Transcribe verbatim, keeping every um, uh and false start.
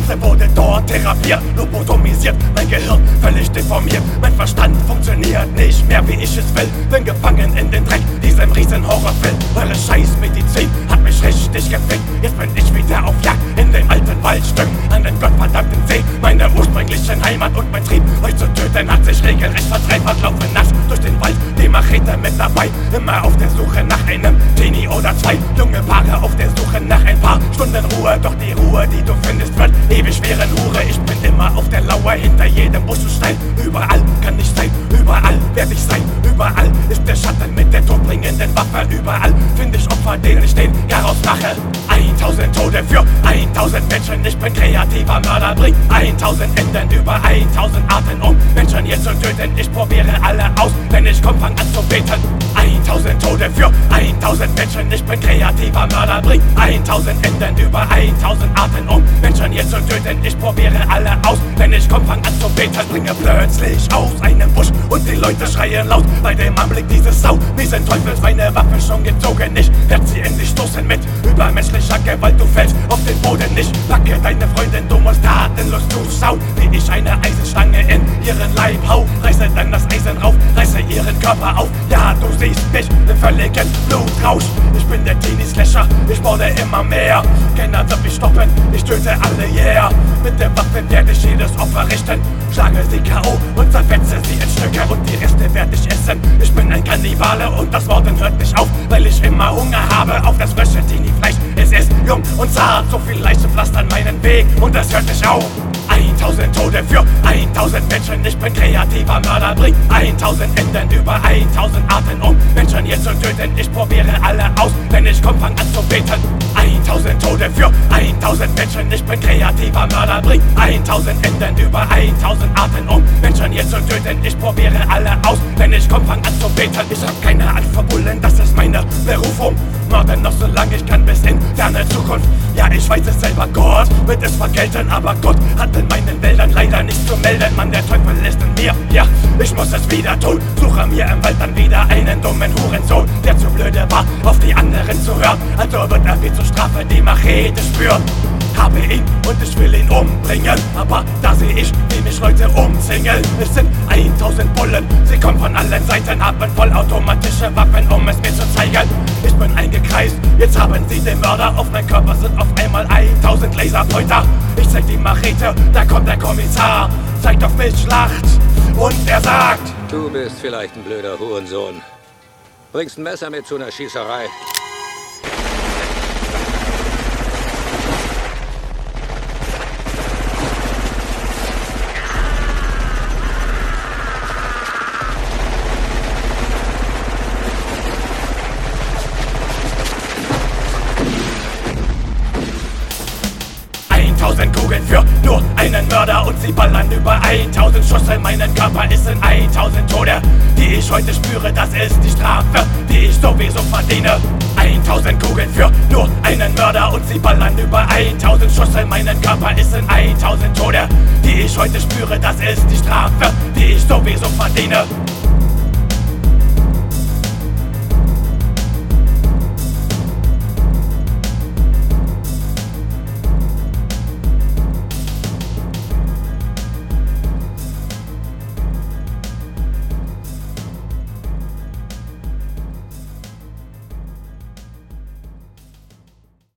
Katze wurde dort therapiert, lobotomisiert, mein Gehirn völlig deformiert. Mein Verstand funktioniert nicht mehr, wie ich es will. Bin gefangen in den Dreck, diesem riesen Horrorfilm. Eure Scheißmedizin hat mich richtig gefickt. Jetzt bin ich wieder auf Jagd in den alten Waldstücken, an den gottverdammten See, meine ursprünglichen Heimat. Und mein Trieb, euch zu töten, hat sich regelrecht verdreifacht. Laufe nachts durch den Wald, die Machete mit dabei, immer auf der Suche nach einem Teenie oder zwei. Junge Paare auf der Suche nach ein paar Stunden Ruhe. Doch die Ruhe, die du findest, wird ewig schwere Hure. Ich bin immer auf der Lauer, hinter jedem Busch und Stein. Überall kann ich sein, überall werde ich sein. Überall ist der Schatten mit der todbringenden Waffe. Überall finde ich Opfer, denen ich den Garaus mache. Eintausend Tode für eintausend Menschen. Ich bin kreativer Mörder, bring eintausend Enden über eintausend Arten, um Menschen hier zu töten. Ich probiere alle aus, wenn ich komm, fang an zu beten. Eintausend Tode für eintausend Menschen. Ich bin kreativer Mörder, bring eintausend Enden über eintausend Arten, um Menschen hier zu töten. Ich probiere alle aus, wenn ich komm, fang an zu beten. Springe plötzlich aus einem Busch und die Leute schreien laut bei dem Anblick dieses Sau. Wie sind Teufels meine Waffe schon gezogen? Ich werd sie endlich stoßen mit übermenschlicher Gewalt. Du fällst auf den Boden nicht. Packe deine Freundin, du musst tatenlos zuschauen, wie ich eine Eisenstange in ihren Leib hau. Reiße dann das Eisen rauf, reiße ihren Körper auf. Ja, du siehst mich im völligen Blutrausch. Ich bin der Teenie-Slasher, ich morde immer mehr. Keiner wird mich stoppen, ich töte alle, yeah. Mit der Waffe werde ich jedes Opfer richten. Schlage sie K O und zerfetze sie in Stücke. Und die Reste werde ich essen. Ich bin ein Kannibale und das Morden hört nicht auf, weil ich immer Hunger habe auf das frische Teenie-Fleisch. Es ist jung und zart, so viel Leiche pflastern meinen Weg und das hört nicht auf. Eintausend Tode für eintausend Menschen. Ich bin kreativer Mörder, bring eintausend Enden über eintausend Arten, um Menschen hier zu töten. Ich probiere alle aus, wenn ich komm, fang an zu beten. Eintausend Tode für eintausend Menschen. Ich bin kreativer Mörder, bring eintausend Enden über eintausend Arten, um Menschen hier zu töten. Ich probiere alle aus, wenn ich komm, fang an zu beten. Ich hab keine Angst vor Bullen, das ist meine Berufung. Morden noch so lange ich kann bis in ferne Zukunft. Ja, ich weiß es selber, Gott wird es vergelten, aber Gott hat in meinen Wäldern leider nichts zu melden. Mann, der Teufel ist in mir, ja, ich muss es wieder tun. Suche mir im Wald dann wieder einen dummen Hurensohn, der zu blöde war, auf die anderen zu hören. Also wird er wie zur Strafe die Machete spüren. Habe ihn und ich will ihn umbringen, aber da seh ich, wie mich Leute umzingeln. Es sind eintausend Bullen, sie kommen von allen Seiten, haben vollautomatische Waffen, um es mir zu zeigen. Ich bin eingekreist, jetzt haben sie den Mörder. Auf meinem Körper sind auf einmal eintausend Laserpointer. Ich zeig die Machete, da kommt der Kommissar, zeigt auf mich, lacht und er sagt: Du bist vielleicht ein blöder Hurensohn. Bringst ein Messer mit zu einer Schießerei. Eintausend Kugeln für nur einen Mörder und sie ballern über eintausend Schüsse. Meinen Körper ist in eintausend Tode, die ich heute spüre. Das ist die Strafe, die ich sowieso verdiene. Eintausend Kugeln für nur einen Mörder und sie ballern über eintausend Schüsse. Meinen Körper ist in eintausend Tode, die ich heute spüre. Das ist die Strafe,